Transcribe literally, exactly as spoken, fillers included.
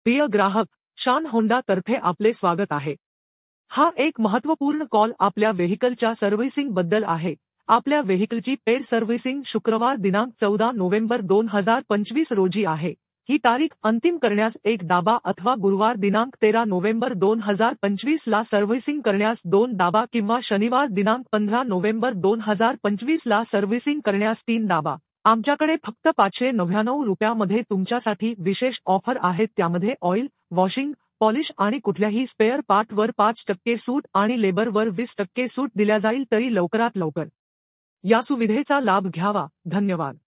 प्रिय ग्राहक, शान होंडा तर्फे आपले स्वागत आहे. हा एक महत्त्वपूर्ण कॉल आपल्या व्हेइकलच्या सर्व्हिसिंग बद्दल आहे. आपल्या व्हेइकलची पेड सर्व्हिसिंग शुक्रवार दिनांक चौदा नोव्हेंबर दोन हजार पंचवीस रोजी आहे. ही तारीख अंतिम करण्यास एक दाबा अथवा गुरुवार दिनांक तेरा नोव्हेंबर दोन हजार पंचवीस ला सर्व्हिसिंग करण्यास दोन दाबा किंवा शनिवार दिनांक पंधरा नोव्हेंबर दोन हजार पंचवीस ला सर्व्हिसिंग करण्यास तीन दाबा. आमच्याकडे फक्त पाचशे नव्याण्णव रुपयामध्ये तुमच्यासाठी विशेष ऑफर आहेत, त्यामध्ये ऑइल, वॉशिंग, पॉलिश आणि कुठल्याही स्पेअर पार्टवर पाच टक्के सूट आणि लेबरवर वीस टक्के सूट दिल्या जाईल. तरी लवकरात लवकर या सुविधेचा लाभ घ्यावा. धन्यवाद.